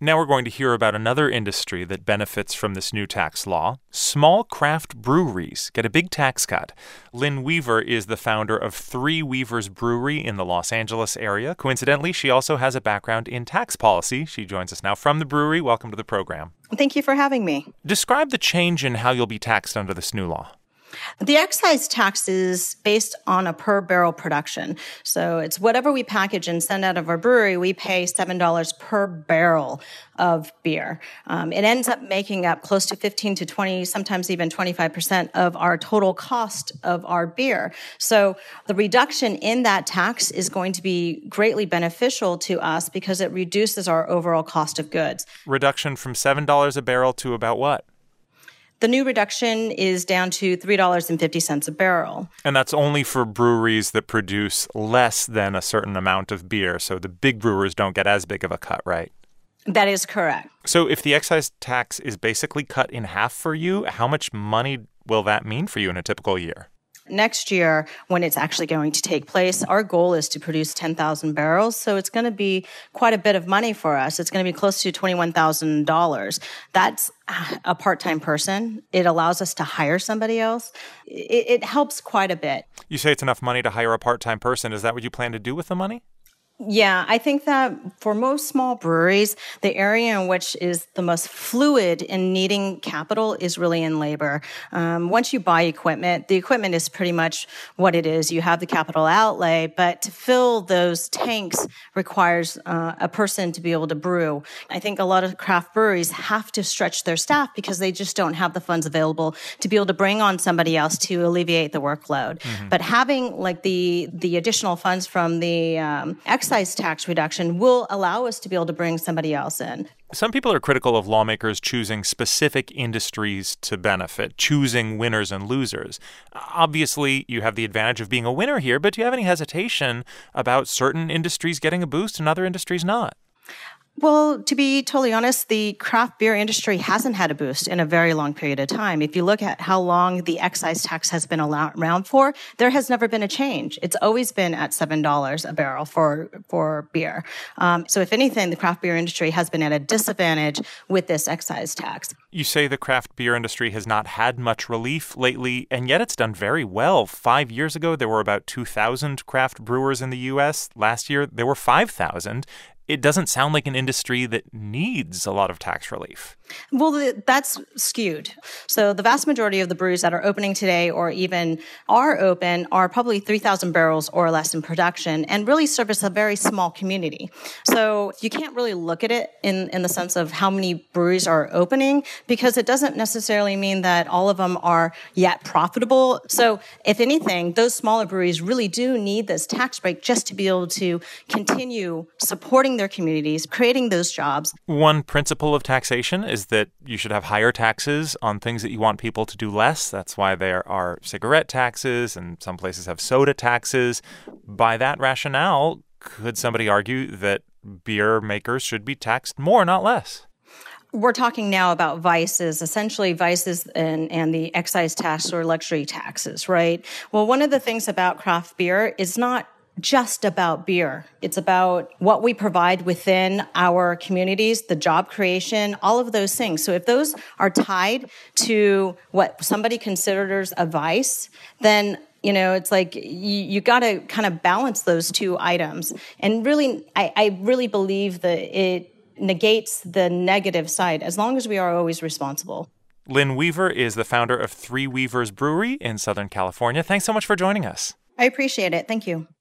Now we're going to hear about another industry that benefits from this new tax law. Small craft breweries get a big tax cut. Lynn Weaver is the founder of Three Weavers Brewery in the Los Angeles area. Coincidentally, she also has a background in tax policy. She joins us now from the brewery. Welcome to the program. Thank you for having me. Describe the change in how you'll be taxed under this new law. The excise tax is based on a per barrel production. So it's whatever we package and send out of our brewery, we pay $7 per barrel of beer. It ends up making up close to 15 to 20, sometimes even 25% of our total cost of our beer. So the reduction in that tax is going to be greatly beneficial to us because it reduces our overall cost of goods. Reduction from $7 a barrel to about what? The new reduction is down to $3.50 a barrel. And that's only for breweries that produce less than a certain amount of beer. So the big brewers don't get as big of a cut, right? That is correct. So if the excise tax is basically cut in half for you, how much money will that mean for you in a typical year? Next year, when it's actually going to take place, our goal is to produce 10,000 barrels. So it's going to be quite a bit of money for us. It's going to be close to $21,000. That's a part-time person. It allows us to hire somebody else. It helps quite a bit. You say it's enough money to hire a part-time person. Is that what you plan to do with the money? Yeah, I think that for most small breweries, the area in which is the most fluid in needing capital is really in labor. Once you buy equipment, the equipment is pretty much what it is. You have the capital outlay, but to fill those tanks requires a person to be able to brew. I think a lot of craft breweries have to stretch their staff because they just don't have the funds available to be able to bring on somebody else to alleviate the workload. Mm-hmm. But having like the additional funds from the excise tax reduction will allow us to be able to bring somebody else in. Some people are critical of lawmakers choosing specific industries to benefit, choosing winners and losers. Obviously, you have the advantage of being a winner here, but do you have any hesitation about certain industries getting a boost and other industries not? Well, to be totally honest, the craft beer industry hasn't had a boost in a very long period of time. If you look at how long the excise tax has been around for, there has never been a change. It's always been at $7 a barrel for beer. So if anything, the craft beer industry has been at a disadvantage with this excise tax. You say the craft beer industry has not had much relief lately, and yet it's done very well. 5 years ago, there were about 2,000 craft brewers in the U.S. Last year, there were 5,000. It doesn't sound like an industry that needs a lot of tax relief. Well, that's skewed. So the vast majority of the breweries that are opening today or even are open are probably 3,000 barrels or less in production and really service a very small community. So you can't really look at it in the sense of how many breweries are opening because it doesn't necessarily mean that all of them are yet profitable. So if anything, those smaller breweries really do need this tax break just to be able to continue supporting their communities, creating those jobs. One principle of taxation is that you should have higher taxes on things that you want people to do less. That's why there are cigarette taxes and some places have soda taxes. By that rationale, could somebody argue that beer makers should be taxed more, not less? We're talking now about vices, essentially vices and the excise tax or luxury taxes, right? Well, one of the things about craft beer is not just about beer. It's about what we provide within our communities, the job creation, all of those things. So if those are tied to what somebody considers a vice, then it's like you got to kind of balance those two items. And really, I really believe that it negates the negative side as long as we are always responsible. Lynn Weaver is the founder of Three Weavers Brewery in Southern California. Thanks so much for joining us. I appreciate it. Thank you.